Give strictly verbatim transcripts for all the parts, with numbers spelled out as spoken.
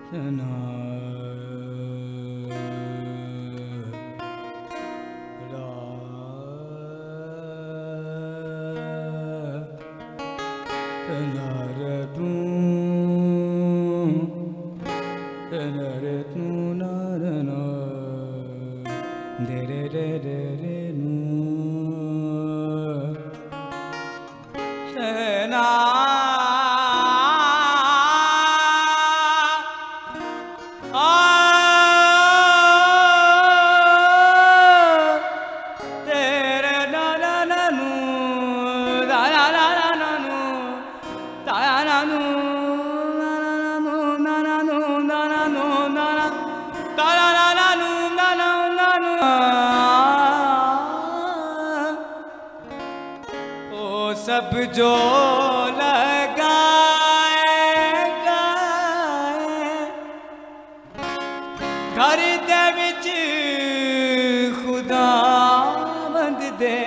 सब जो लगाएगा घर दे विच खुदा बंद दे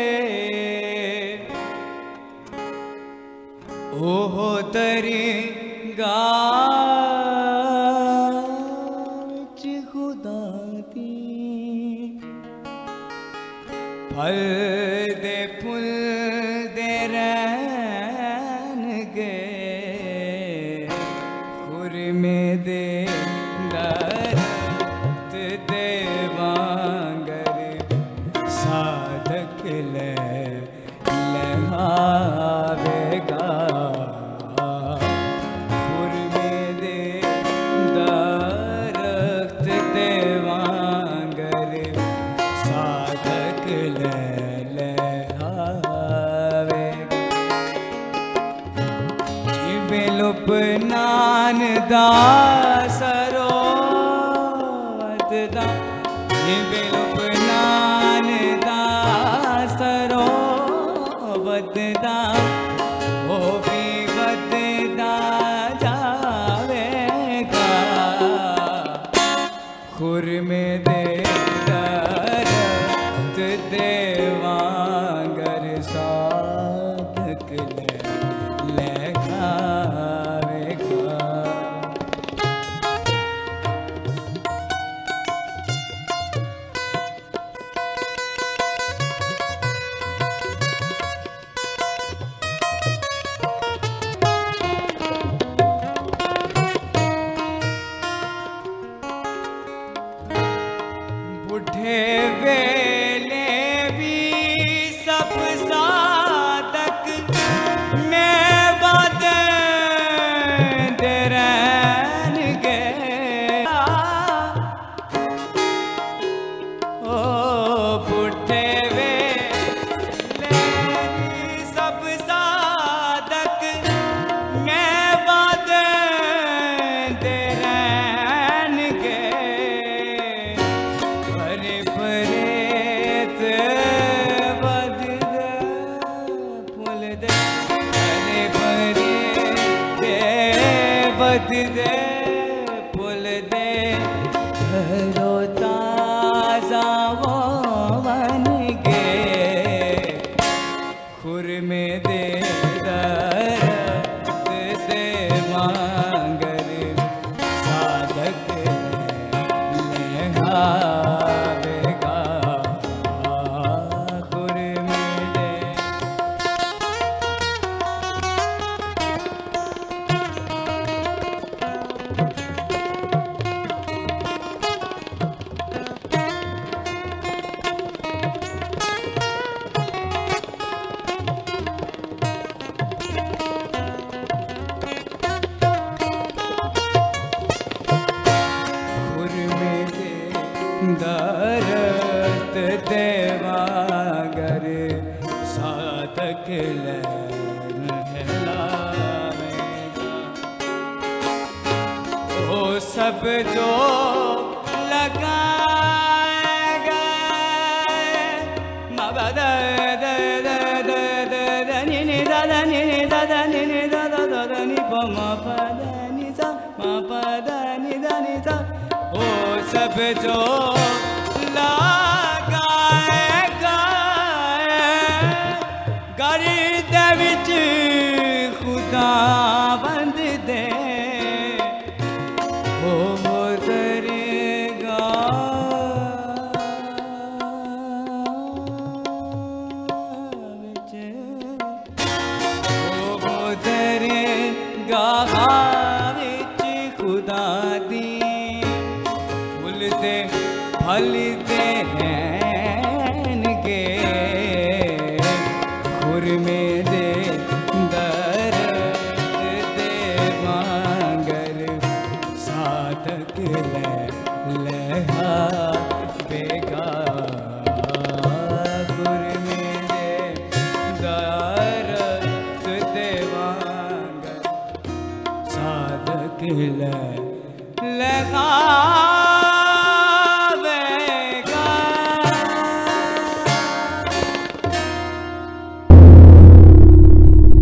ओह दरगाह विच खुदा दी फल दे फुल में दे दरख्त दे वांगर साधक ले लहावेगा खुर में दे दरख्त दे वांगर साधक ले लहावेगा जिवें लुपनान दा सरोवत दा जिवें लुपनान दा सरोवत दा ओ भी वधदा जावेगा खुर में दे दरख्त दे वांगर साधक ले लगा बुढ़े वेले भी सब साधक में वादे दे रहन गए ओ बुढ़े वेले भी सब साधक में वादे दे रहन गए बद दे पुल दे घरो ताजा वो बन गए खुर में दे दरख्त दे वांगर साधक लहावेगा खुर में दे दरख्त दे वांगर साधक लहलावेगा ओ सब जो लगाएगा मबद दे दे दे दे दे नि नि दा दा नि नि दा दा नि नि दा दा दा दा नि प म प द नि सा म प द नि दा नि सा ओ सब जो लगाएगा घर दे विच खुदा बंद दे हो दरेगा विच हो दरेगा विच खुदा दी फुलते फलते रहनगे खुरमे दे लहा बेगा गुर मेरे दरद देवांग साधक लहा